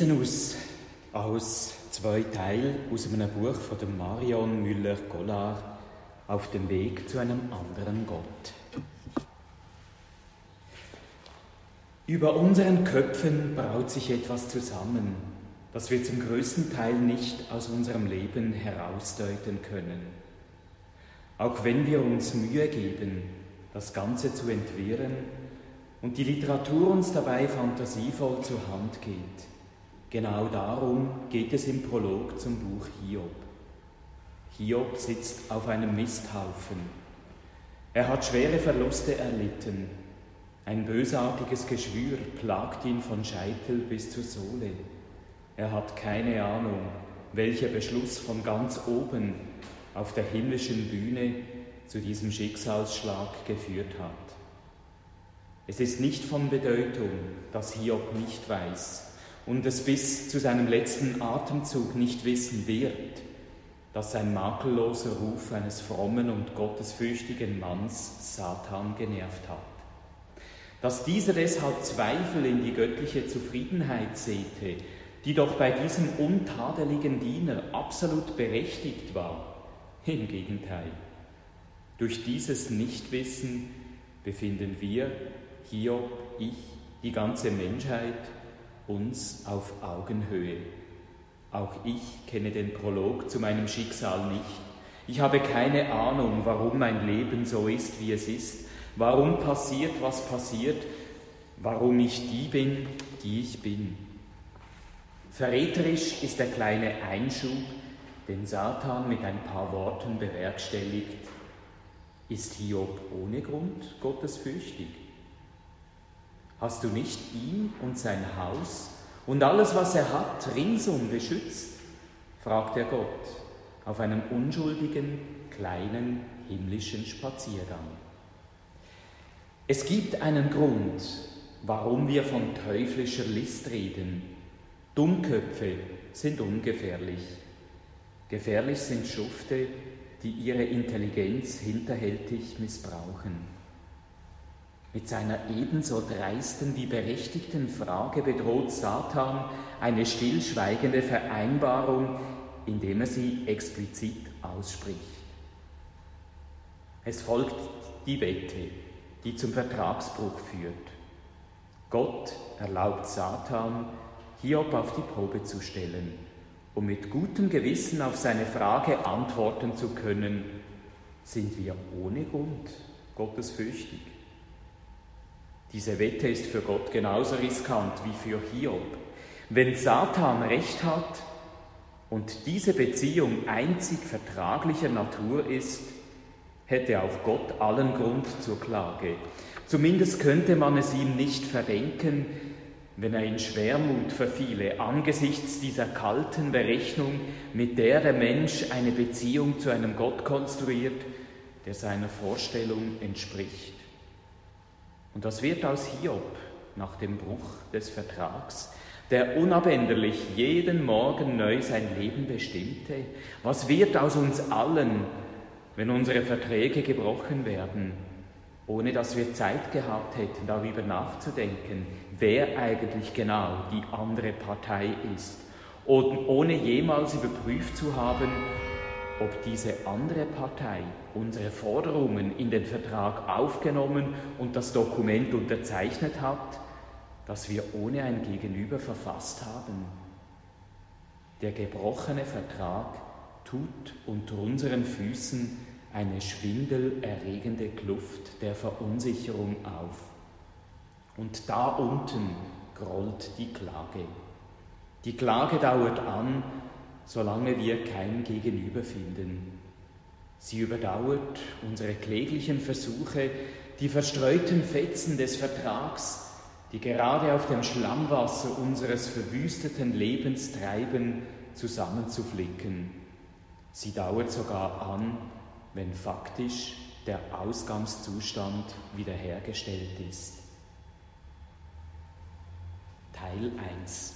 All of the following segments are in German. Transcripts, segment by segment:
lesen aus 2 Teilen aus einem Buch von dem Marion Müller-Gollard «Auf dem Weg zu einem anderen Gott». Über unseren Köpfen braut sich etwas zusammen, das wir zum größten Teil nicht aus unserem Leben herausdeuten können. Auch wenn wir uns Mühe geben, das Ganze zu entwirren und die Literatur uns dabei fantasievoll zur Hand geht. Genau darum geht es im Prolog zum Buch Hiob. Hiob sitzt auf einem Misthaufen. Er hat schwere Verluste erlitten. Ein bösartiges Geschwür plagt ihn von Scheitel bis zur Sohle. Er hat keine Ahnung, welcher Beschluss von ganz oben auf der himmlischen Bühne zu diesem Schicksalsschlag geführt hat. Es ist nicht von Bedeutung, dass Hiob nicht weiß und es bis zu seinem letzten Atemzug nicht wissen wird, dass sein makelloser Ruf eines frommen und gottesfürchtigen Manns Satan genervt hat. Dass dieser deshalb Zweifel in die göttliche Zufriedenheit säte, die doch bei diesem untadeligen Diener absolut berechtigt war. Im Gegenteil. Durch dieses Nichtwissen befinden wir, Hiob, ich, die ganze Menschheit, uns auf Augenhöhe. Auch ich kenne den Prolog zu meinem Schicksal nicht. Ich habe keine Ahnung, warum mein Leben so ist, wie es ist, warum passiert, was passiert, warum ich die bin, die ich bin. Verräterisch ist der kleine Einschub, den Satan mit ein paar Worten bewerkstelligt. Ist Hiob ohne Grund gottesfürchtig? Hast du nicht ihn und sein Haus und alles, was er hat, ringsum beschützt? Fragt er Gott auf einem unschuldigen, kleinen, himmlischen Spaziergang. Es gibt einen Grund, warum wir von teuflischer List reden. Dummköpfe sind ungefährlich. Gefährlich sind Schufte, die ihre Intelligenz hinterhältig missbrauchen. Mit seiner ebenso dreisten wie berechtigten Frage bedroht Satan eine stillschweigende Vereinbarung, indem er sie explizit ausspricht. Es folgt die Wette, die zum Vertragsbruch führt. Gott erlaubt Satan, Hiob auf die Probe zu stellen, um mit gutem Gewissen auf seine Frage antworten zu können: Sind wir ohne Grund gottesfürchtig? Diese Wette ist für Gott genauso riskant wie für Hiob. Wenn Satan recht hat und diese Beziehung einzig vertraglicher Natur ist, hätte auch Gott allen Grund zur Klage. Zumindest könnte man es ihm nicht verdenken, wenn er in Schwermut verfiele, angesichts dieser kalten Berechnung, mit der der Mensch eine Beziehung zu einem Gott konstruiert, der seiner Vorstellung entspricht. Und was wird aus Hiob nach dem Bruch des Vertrags, der unabänderlich jeden Morgen neu sein Leben bestimmte? Was wird aus uns allen, wenn unsere Verträge gebrochen werden, ohne dass wir Zeit gehabt hätten, darüber nachzudenken, wer eigentlich genau die andere Partei ist, und ohne jemals überprüft zu haben, ob diese andere Partei unsere Forderungen in den Vertrag aufgenommen und das Dokument unterzeichnet hat, das wir ohne ein Gegenüber verfasst haben. Der gebrochene Vertrag tut unter unseren Füßen eine schwindelerregende Kluft der Verunsicherung auf. Und da unten grollt die Klage. Die Klage dauert an, solange wir kein Gegenüber finden. Sie überdauert unsere kläglichen Versuche, die verstreuten Fetzen des Vertrags, die gerade auf dem Schlammwasser unseres verwüsteten Lebens treiben, zusammenzuflicken. Sie dauert sogar an, wenn faktisch der Ausgangszustand wiederhergestellt ist. Teil 1.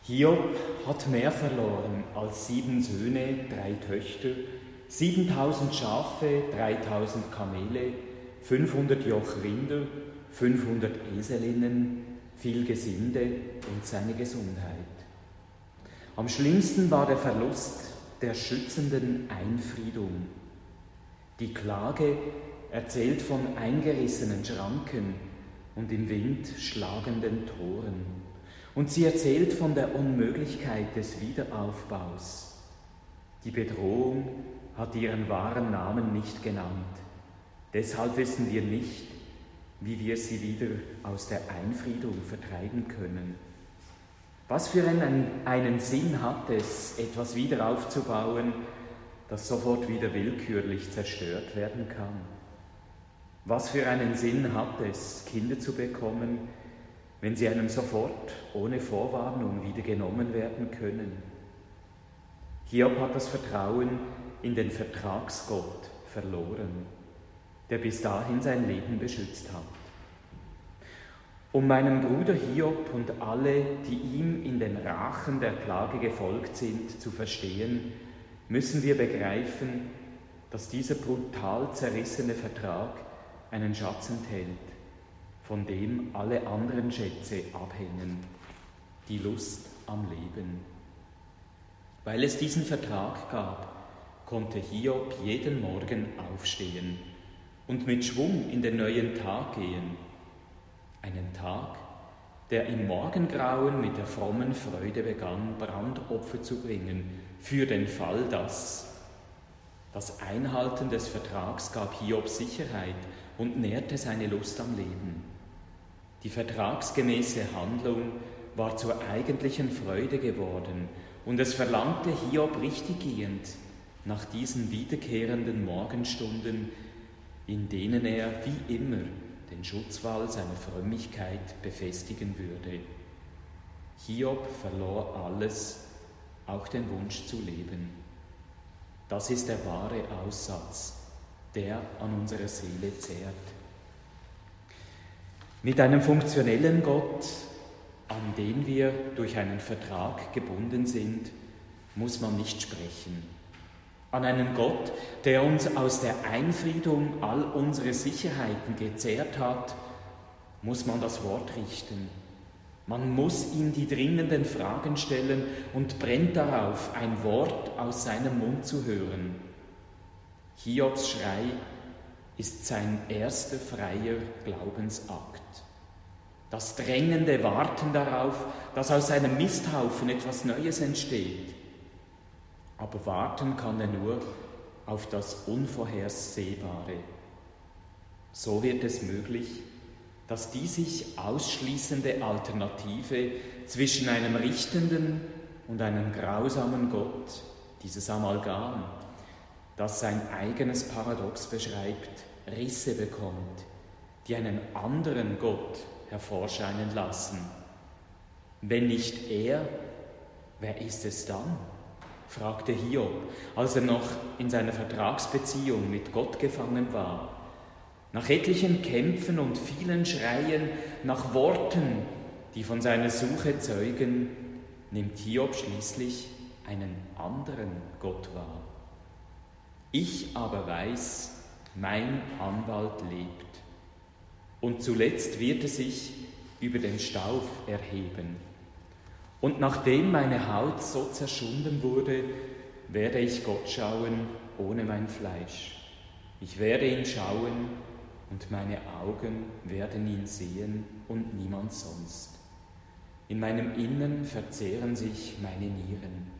Hiob hat mehr verloren als 7 Söhne, 3 Töchter, 7000 Schafe, 3000 Kamele, 500 Joch Rinder, 500 Eselinnen, viel Gesinde und seine Gesundheit. Am schlimmsten war der Verlust der schützenden Einfriedung. Die Klage erzählt von eingerissenen Schranken und im Wind schlagenden Toren. Und sie erzählt von der Unmöglichkeit des Wiederaufbaus. Die Bedrohung hat ihren wahren Namen nicht genannt. Deshalb wissen wir nicht, wie wir sie wieder aus der Einfriedung vertreiben können. Was für einen Sinn hat es, etwas wieder aufzubauen, das sofort wieder willkürlich zerstört werden kann? Was für einen Sinn hat es, Kinder zu bekommen, wenn sie einem sofort ohne Vorwarnung wieder genommen werden können? Hiob hat das Vertrauen in den Vertragsgott verloren, der bis dahin sein Leben beschützt hat. Um meinem Bruder Hiob und alle, die ihm in den Rachen der Klage gefolgt sind, zu verstehen, müssen wir begreifen, dass dieser brutal zerrissene Vertrag einen Schatz enthält, von dem alle anderen Schätze abhängen, die Lust am Leben. Weil es diesen Vertrag gab, konnte Hiob jeden Morgen aufstehen und mit Schwung in den neuen Tag gehen. Einen Tag, der im Morgengrauen mit der frommen Freude begann, Brandopfer zu bringen, für den Fall, dass das Einhalten des Vertrags gab Hiob Sicherheit und nährte seine Lust am Leben. Die vertragsgemäße Handlung war zur eigentlichen Freude geworden und es verlangte Hiob richtiggehend nach diesen wiederkehrenden Morgenstunden, in denen er wie immer den Schutzwall seiner Frömmigkeit befestigen würde. Hiob verlor alles, auch den Wunsch zu leben. Das ist der wahre Aussatz, der an unserer Seele zehrt. Mit einem funktionellen Gott, an den wir durch einen Vertrag gebunden sind, muss man nicht sprechen. An einen Gott, der uns aus der Einfriedung all unsere Sicherheiten gezehrt hat, muss man das Wort richten. Man muss ihm die dringenden Fragen stellen und brennt darauf, ein Wort aus seinem Mund zu hören. Hiobs Schrei ist sein erster freier Glaubensakt. Das drängende Warten darauf, dass aus seinem Misthaufen etwas Neues entsteht. Aber warten kann er nur auf das Unvorhersehbare. So wird es möglich, dass die sich ausschließende Alternative zwischen einem richtenden und einem grausamen Gott, dieses Amalgam, das sein eigenes Paradox beschreibt, Risse bekommt, die einen anderen Gott hervorscheinen lassen. Wenn nicht er, wer ist es dann? Fragte Hiob, als er noch in seiner Vertragsbeziehung mit Gott gefangen war. Nach etlichen Kämpfen und vielen Schreien nach Worten, die von seiner Suche zeugen, nimmt Hiob schließlich einen anderen Gott wahr. Ich aber weiß, mein Anwalt lebt. Und zuletzt wird er sich über den Staub erheben. Und nachdem meine Haut so zerschunden wurde, werde ich Gott schauen ohne mein Fleisch. Ich werde ihn schauen und meine Augen werden ihn sehen und niemand sonst. In meinem Innern verzehren sich meine Nieren.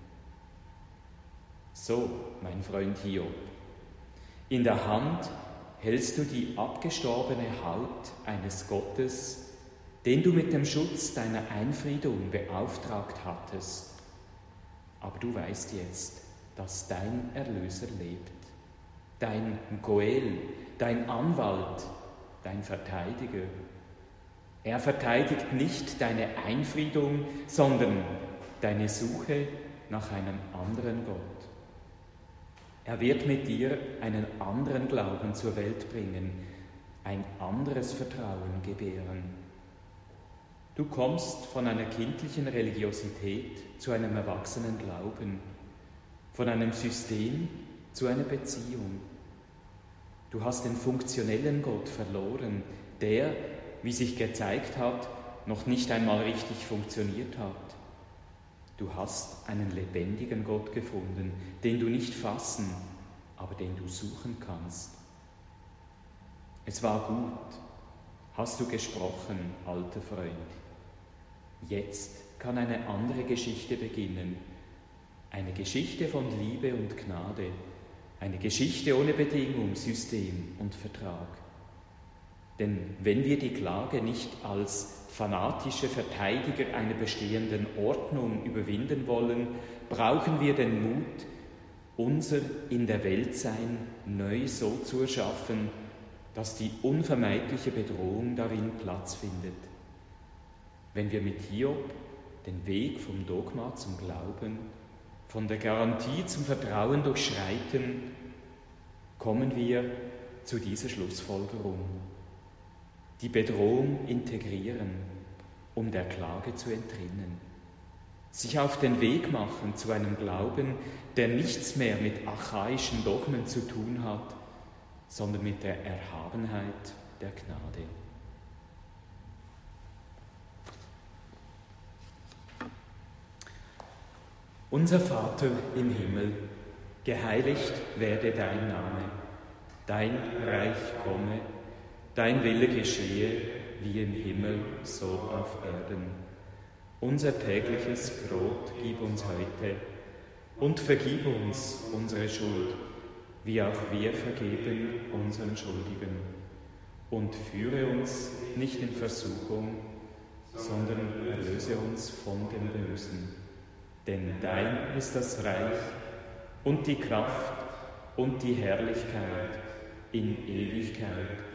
So, mein Freund Hiob, in der Hand hältst du die abgestorbene Haut eines Gottes, den du mit dem Schutz deiner Einfriedung beauftragt hattest. Aber du weißt jetzt, dass dein Erlöser lebt, dein Goel, dein Anwalt, dein Verteidiger. Er verteidigt nicht deine Einfriedung, sondern deine Suche nach einem anderen Gott. Er wird mit dir einen anderen Glauben zur Welt bringen, ein anderes Vertrauen gebären. Du kommst von einer kindlichen Religiosität zu einem erwachsenen Glauben, von einem System zu einer Beziehung. Du hast den funktionellen Gott verloren, der, wie sich gezeigt hat, noch nicht einmal richtig funktioniert hat. Du hast einen lebendigen Gott gefunden, den du nicht fassen, aber den du suchen kannst. Es war gut, hast du gesprochen, alter Freund. Jetzt kann eine andere Geschichte beginnen. Eine Geschichte von Liebe und Gnade. Eine Geschichte ohne Bedingung, System und Vertrag. Denn wenn wir die Klage nicht als fanatische Verteidiger einer bestehenden Ordnung überwinden wollen, brauchen wir den Mut, unser in der Welt Sein neu so zu erschaffen, dass die unvermeidliche Bedrohung darin Platz findet. Wenn wir mit Hiob den Weg vom Dogma zum Glauben, von der Garantie zum Vertrauen durchschreiten, kommen wir zu dieser Schlussfolgerung. Die Bedrohung integrieren, um der Klage zu entrinnen. Sich auf den Weg machen zu einem Glauben, der nichts mehr mit archaischen Dogmen zu tun hat, sondern mit der Erhabenheit der Gnade. Unser Vater im Himmel, geheiligt werde dein Name, dein Reich komme, dein Wille geschehe, wie im Himmel, so auf Erden. Unser tägliches Brot gib uns heute und vergib uns unsere Schuld, wie auch wir vergeben unseren Schuldigen. Und führe uns nicht in Versuchung, sondern erlöse uns von dem Bösen. Denn dein ist das Reich und die Kraft und die Herrlichkeit in Ewigkeit.